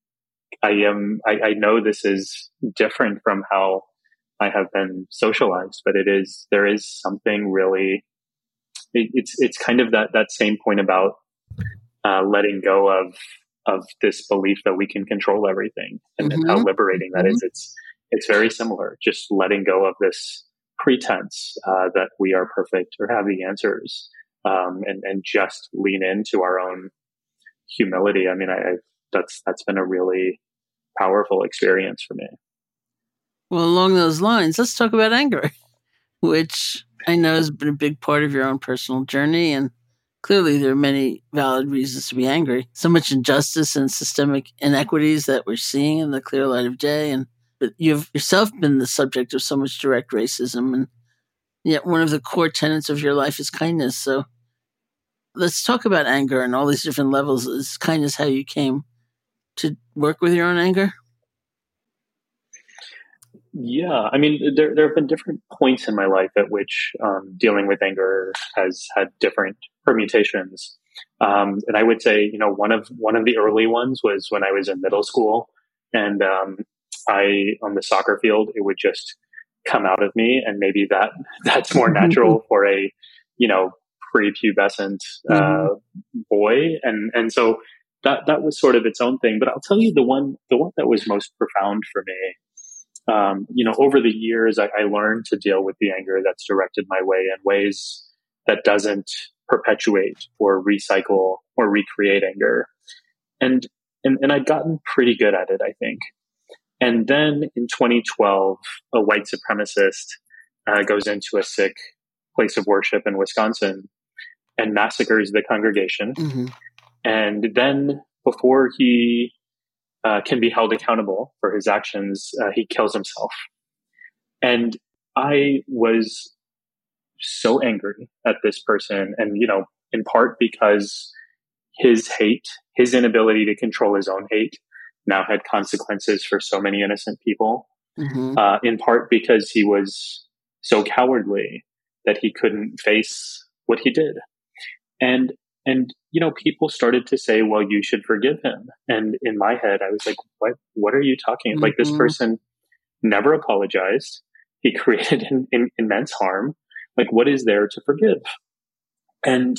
I know this is different from how I have been socialized, but there is something really, it's kind of that same point about letting go of this belief that we can control everything, and how liberating that is. It's very similar, just letting go of this pretense that we are perfect or have the answers, and just lean into our own humility. I mean, that's been a really powerful experience for me. Well, along those lines, let's talk about anger, which I know has been a big part of your own personal journey, and clearly there are many valid reasons to be angry. So much injustice and systemic inequities that we're seeing in the clear light of day, but you've yourself been the subject of so much direct racism, and yet one of the core tenets of your life is kindness. So let's talk about anger and all these different levels. Is kindness how you came to work with your own anger? Yeah, I mean, there have been different points in my life at which dealing with anger has had different permutations. And I would say, one of the early ones was when I was in middle school, and on the soccer field, it would just come out of me, and maybe that's more natural for a, prepubescent boy, and so that was sort of its own thing. But I'll tell you the one that was most profound for me over the years, I learned to deal with the anger that's directed my way in ways that doesn't perpetuate or recycle or recreate anger. And I'd gotten pretty good at it, I think. And then in 2012, a white supremacist goes into a Sikh place of worship in Wisconsin and massacres the congregation. Mm-hmm. And then before he can be held accountable for his actions, he kills himself. And I was so angry at this person. And, in part because his hate, his inability to control his own hate now had consequences for so many innocent people. Mm-hmm. In part because he was so cowardly that he couldn't face what he did. And people started to say, well, you should forgive him. And in my head, I was like, what are you talking about? Mm-hmm. Like, this person never apologized. He created immense harm. Like, what is there to forgive? And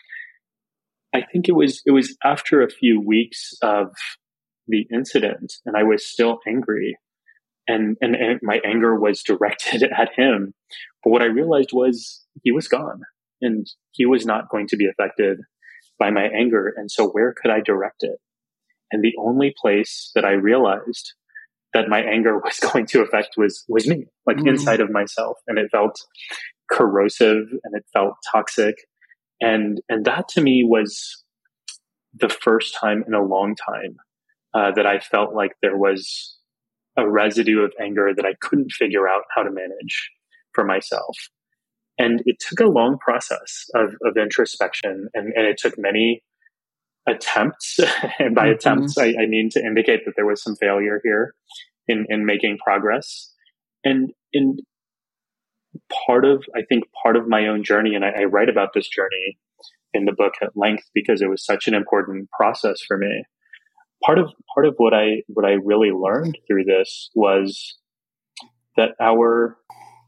I think it was after a few weeks of the incident, and I was still angry, and my anger was directed at him. But what I realized was he was gone, and he was not going to be affected by my anger. And so where could I direct it? And the only place that I realized that my anger was going to affect was me, like inside of myself. And it felt corrosive and it felt toxic. And that to me was the first time in a long time that I felt like there was a residue of anger that I couldn't figure out how to manage for myself. And it took a long process of introspection, and it took many attempts. And by attempts, I mean to indicate that there was some failure here in making progress. And in part of my own journey, and I write about this journey in the book at length because it was such an important process for me. Part of what I really learned through this was that our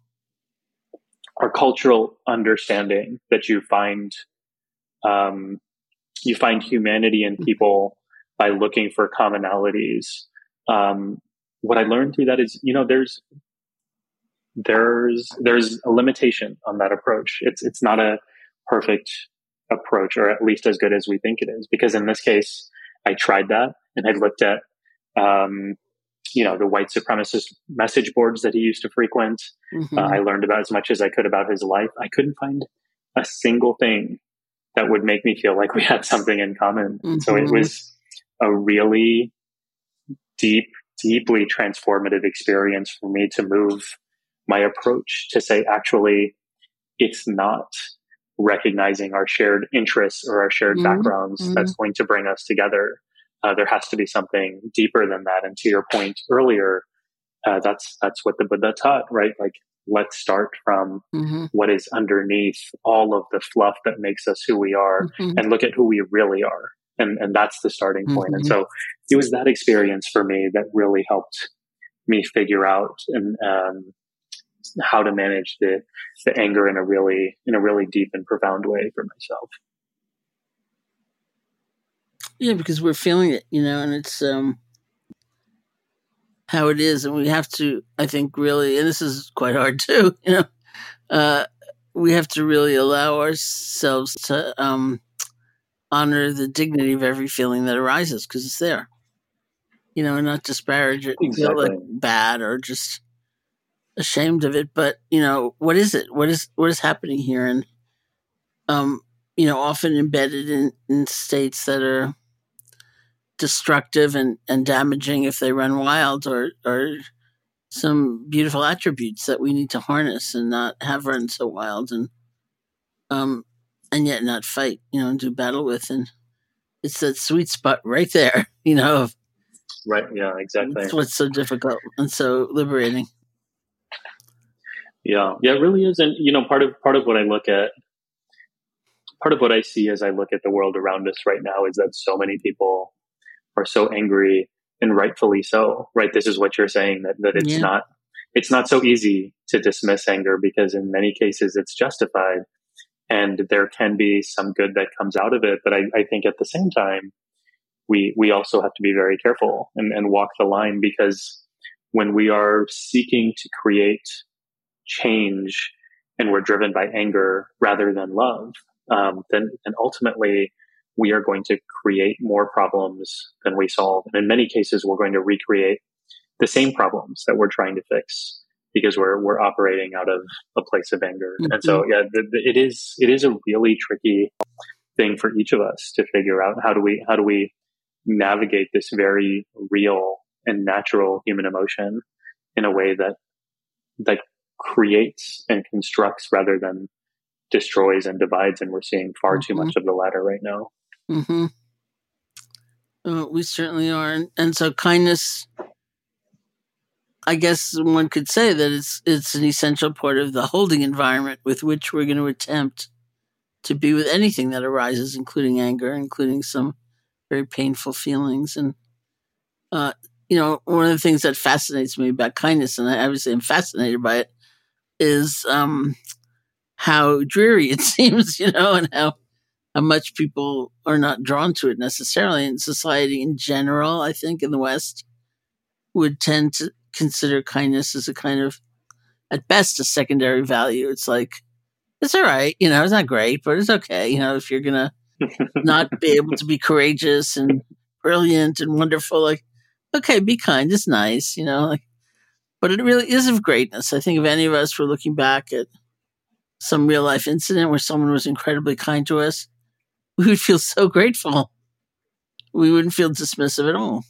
cultural understanding that you find humanity in people by looking for commonalities. What I learned through that is, there's a limitation on that approach. It's not a perfect approach, or at least as good as we think it is. Because in this case, I tried that, and I looked at, the white supremacist message boards that he used to frequent. Mm-hmm. I learned about as much as I could about his life. I couldn't find a single thing that would make me feel like we had something in common. Mm-hmm. So it was a really deeply transformative experience for me to move my approach to say, actually, it's not recognizing our shared interests or our shared backgrounds that's going to bring us together. There has to be something deeper than that. And to your point earlier, that's what the Buddha taught, right? Like, let's start from what is underneath all of the fluff that makes us who we are, and look at who we really are. And that's the starting point. And so it was that experience for me that really helped me figure out how to manage the anger in a really deep and profound way for myself. Yeah, because we're feeling it, and it's how it is, and we have to, I think, really, and this is quite hard too, we have to really allow ourselves to honor the dignity of every feeling that arises, because it's there, and not disparage it, Exactly. feel like bad or just ashamed of it, but what is it? What is happening here? And often embedded in states that are destructive and damaging if they run wild, or some beautiful attributes that we need to harness and not have run so wild, and yet not fight, and do battle with. And it's that sweet spot right there, Right. Yeah, exactly. That's what's so difficult and so liberating. Yeah, it really is. And, part of what I look at, part of what I see as I look at the world around us right now is that so many people are so angry, and rightfully so, right? This is what you're saying, that it's not so easy to dismiss anger, because in many cases it's justified, and there can be some good that comes out of it. But I think at the same time, we also have to be very careful and walk the line, because when we are seeking to create change and we're driven by anger rather than love, then ultimately we are going to create more problems than we solve. And in many cases, we're going to recreate the same problems that we're trying to fix because we're operating out of a place of anger. Mm-hmm. And so, yeah, it is a really tricky thing for each of us to figure out. How do we navigate this very real and natural human emotion in a way that creates and constructs rather than destroys and divides? And we're seeing far too much of the latter right now. Mm-hmm. We certainly are. And so kindness, I guess one could say that it's an essential part of the holding environment with which we're going to attempt to be with anything that arises, including anger, including some very painful feelings. And, one of the things that fascinates me about kindness, and I obviously am fascinated by it, is how dreary it seems, and how much people are not drawn to it necessarily. And society in general, I think, in the West, would tend to consider kindness as a kind of, at best, a secondary value. It's like, it's all right, it's not great, but it's okay, if you're going to not be able to be courageous and brilliant and wonderful, like, okay, be kind, it's nice, but it really is of greatness. I think if any of us were looking back at some real life incident where someone was incredibly kind to us, we would feel so grateful. We wouldn't feel dismissive at all.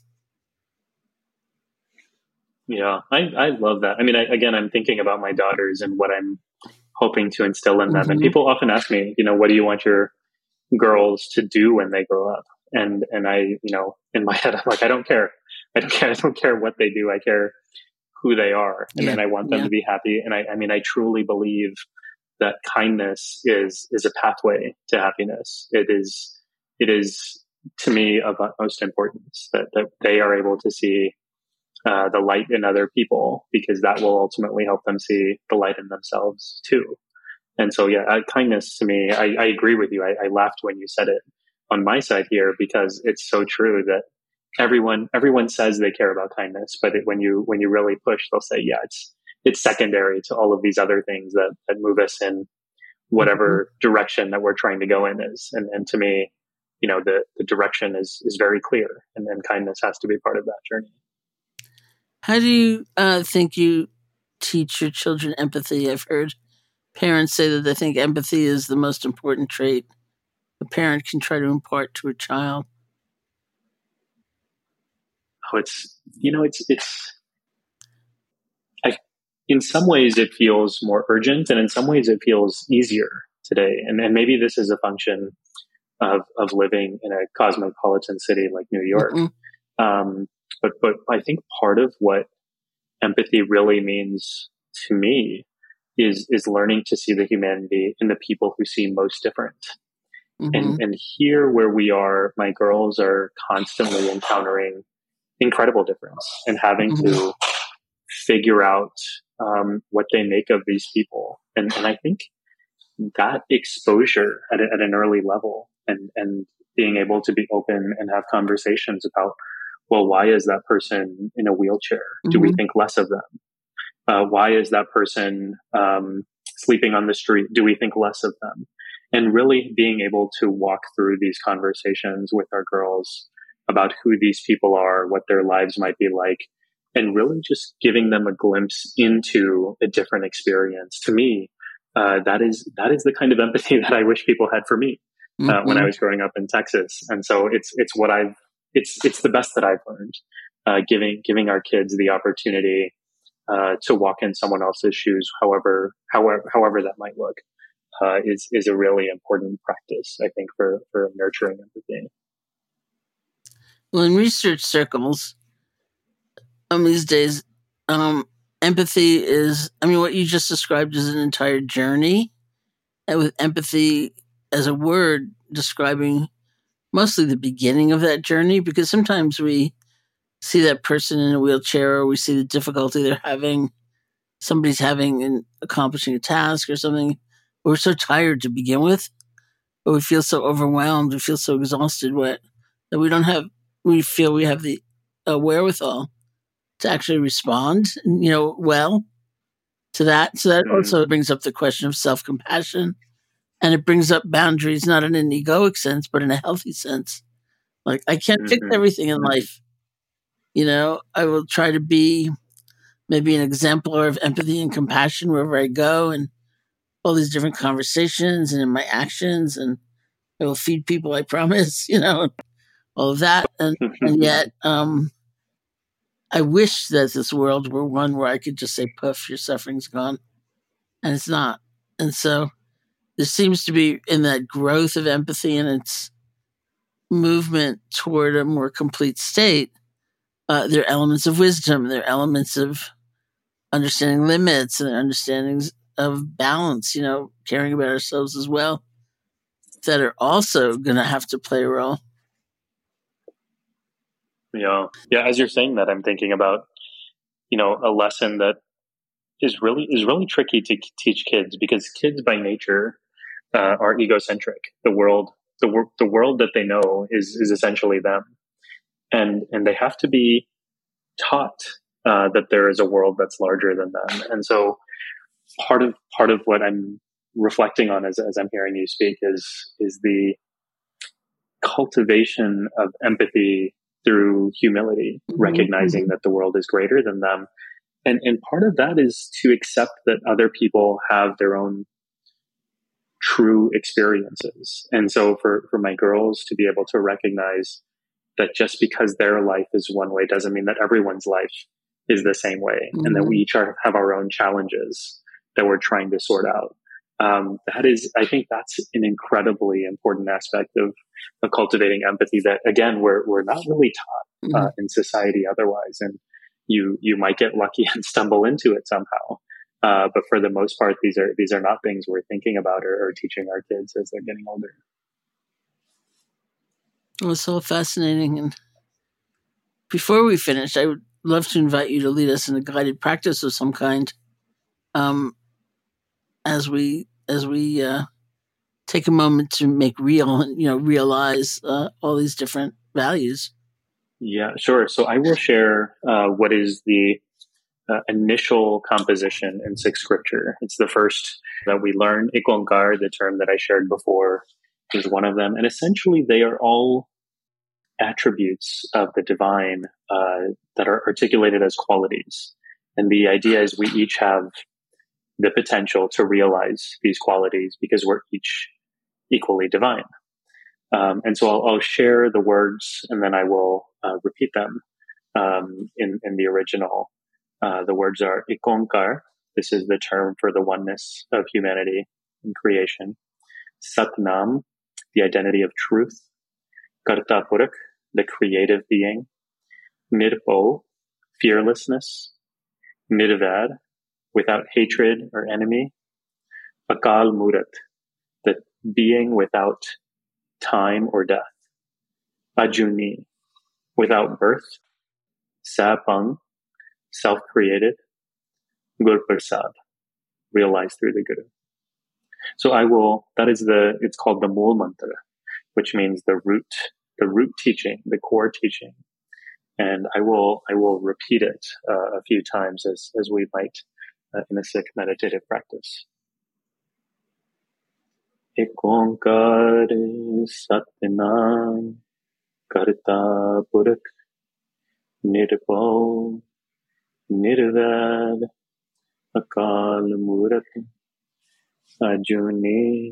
Yeah, I love that. I mean, I'm thinking about my daughters and what I'm hoping to instill in them. Mm-hmm. And people often ask me, what do you want your girls to do when they grow up? And I, in my head, I'm like, I don't care. I don't care what they do. I care who they are. And then I want them to be happy. And I truly believe that kindness is a pathway to happiness. It is to me of utmost importance that they are able to see the light in other people, because that will ultimately help them see the light in themselves too. And so, kindness to me, I agree with you. I laughed when you said it on my side here, because it's so true that everyone says they care about kindness, but when you really push, they'll say, it's secondary to all of these other things that move us in whatever direction that we're trying to go in is. And to me, the direction is very clear, and then kindness has to be part of that journey. How do you think you teach your children empathy? I've heard parents say that they think empathy is the most important trait a parent can try to impart to a child. Oh, in some ways it feels more urgent, and in some ways it feels easier today. And maybe this is a function of living in a cosmopolitan city like New York. Mm-hmm. But I think part of what empathy really means to me is learning to see the humanity in the people who seem most different. Mm-hmm. And here where we are, my girls are constantly encountering incredible difference and having to figure out what they make of these people. And I think that exposure at an early level and being able to be open and have conversations about, well, why is that person in a wheelchair? Do we think less of them? Why is that person sleeping on the street? Do we think less of them? And really being able to walk through these conversations with our girls about who these people are, what their lives might be like, and really just giving them a glimpse into a different experience. To me, that is the kind of empathy that I wish people had for me when I was growing up in Texas. And so it's the best that I've learned, giving our kids the opportunity to walk in someone else's shoes, however that might look, is a really important practice, I think, for nurturing empathy. Well, in research circles, these days, empathy is, what you just described is an entire journey, and with empathy as a word describing mostly the beginning of that journey, because sometimes we see that person in a wheelchair, or we see the difficulty they're having, somebody's having in accomplishing a task or something. We're so tired to begin with, or we feel so overwhelmed, we feel so exhausted that we feel we have the wherewithal to actually respond, well to that. So that also brings up the question of self-compassion, and it brings up boundaries, not in an egoic sense, but in a healthy sense. Like, I can't fix everything in life. I will try to be maybe an exemplar of empathy and compassion wherever I go, and all these different conversations and in my actions, and I will feed people, I promise, all of that. And yet, I wish that this world were one where I could just say, poof, your suffering's gone. And it's not. And so there seems to be, in that growth of empathy and its movement toward a more complete state, there are elements of wisdom, there are elements of understanding limits and understandings of balance, caring about ourselves as well, that are also going to have to play a role. Yeah. As you're saying that, I'm thinking about, a lesson that is really tricky to teach kids, because kids by nature are egocentric. The world that they know is essentially them, and they have to be taught that there is a world that's larger than them. And so part of what I'm reflecting on as I'm hearing you speak is the cultivation of empathy through humility, recognizing that the world is greater than them. And part of that is to accept that other people have their own true experiences. And so for my girls to be able to recognize that just because their life is one way doesn't mean that everyone's life is the same way, and that we each have our own challenges that we're trying to sort out. I think that's an incredibly important aspect of cultivating empathy that, again, we're not really taught in society otherwise. And you might get lucky and stumble into it somehow. But for the most part, these are not things we're thinking about or teaching our kids as they're getting older. It was so fascinating. And before we finish, I would love to invite you to lead us in a guided practice of some kind, as we take a moment to make real and realize all these different values. Yeah, sure. So I will share what is the initial composition in Sikh scripture. It's the first that we learn. Ik Onkar, the term that I shared before, is one of them. And essentially, they are all attributes of the divine that are articulated as qualities. And the idea is we each have the potential to realize these qualities because we're each equally divine. And so I'll share the words, and then I will repeat them in the original. The words are Ik Onkar. This is the term for the oneness of humanity and creation. Satnam, the identity of truth. Karta Purakh, the creative being. Nirbhau, fearlessness. Nirvaid, without hatred or enemy. Akal Murat, the being without time or death. Ajuni, without birth. Sapang, self-created. Gur Prasad, realized through the Guru. So it's called the Mool Mantra, which means the root teaching, the core teaching. And I will repeat it a few times as we might in a Sikh meditative practice. Ik Onkar Satnam Karta Purakh Nirbhau Nirvaid Akal Murat Ajuni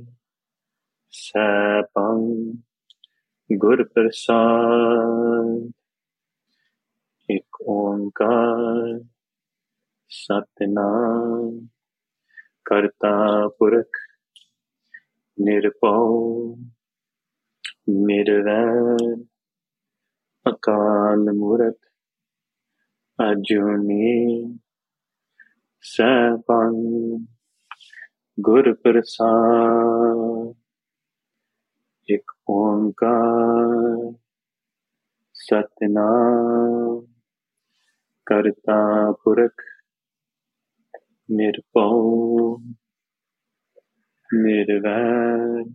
Sapang Gur Prasad. Ik Onkar Satnam Karta Purakh Nirbhau Nirvaid Akal Murat Ajuni Sapang Gur Prasad. Ik Onkar Satnam Karta Purakh Nirbhau Nirvaid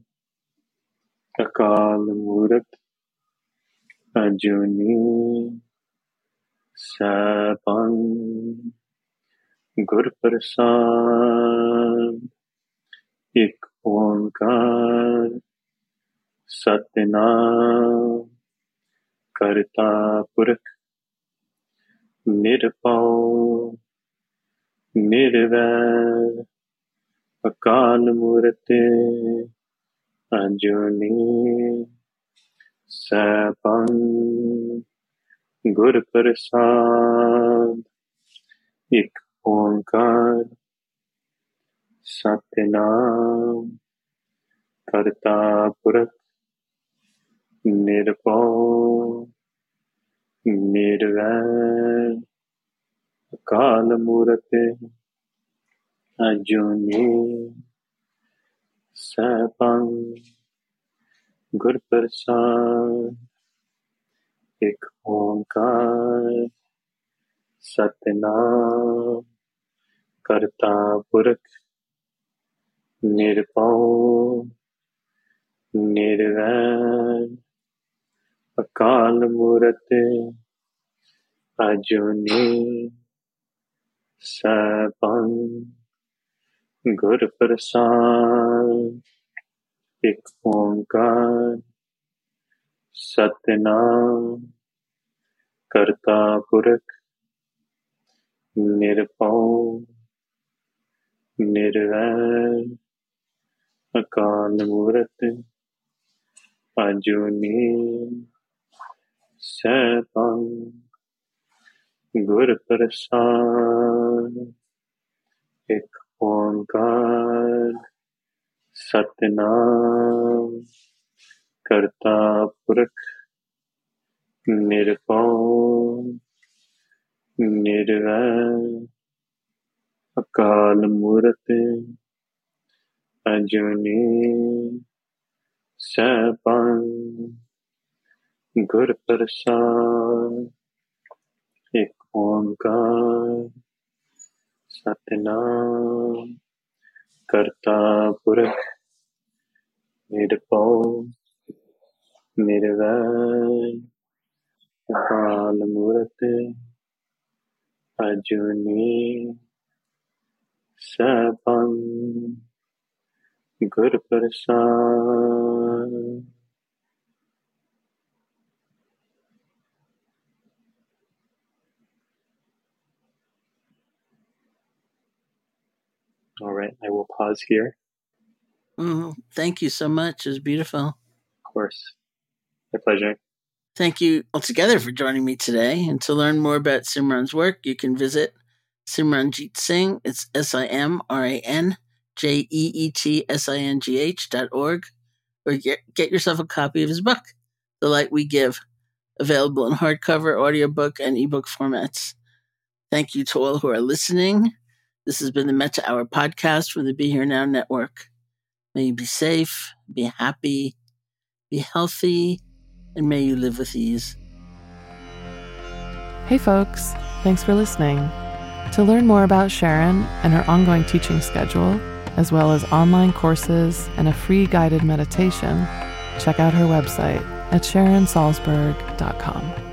Akal Murat Ajuni Sapang Gur Prasad Ik Onkar Satnam Karta Purakh Nirpau Nirvair Akal Murte Ajuni Sapang Gur Prasad Ik Onkar Satnam Karta Purakh Nirpau Nirvair Akal Murte Ajuni Sapang Gur Prasad Ik Onkar Satnam Karta Purakh Nirpau Nirvair Akal Murte Ajuni Sapang Gur Prasad Ik Onkar Satnam Karta Purakh Nirpau Nirvair Akal Murte Ajuni Sapang Gur Prasad Ik Onkar Satnam Karta Purakh Nirpau Nirvair Akal Murte Ajuni Sapang Gur Prasad Ik Onkar Satnam Karta Purakh Nirpau Nirvair Akal Murte Ajuni Sapang Gur Prasad. All right, I will pause here. Thank you so much. It was beautiful. Of course. My pleasure. Thank you altogether for joining me today. And to learn more about Simran's work, you can visit Simranjeet Singh. It's SIMRANJEETSINGH.org, or get yourself a copy of his book, The Light We Give, available in hardcover, audiobook, and ebook formats. Thank you to all who are listening. This has been the Metta Hour podcast from the Be Here Now Network. May you be safe, be happy, be healthy, and may you live with ease. Hey folks, thanks for listening. To learn more about Sharon and her ongoing teaching schedule, as well as online courses and a free guided meditation, check out her website at SharonSalzberg.com.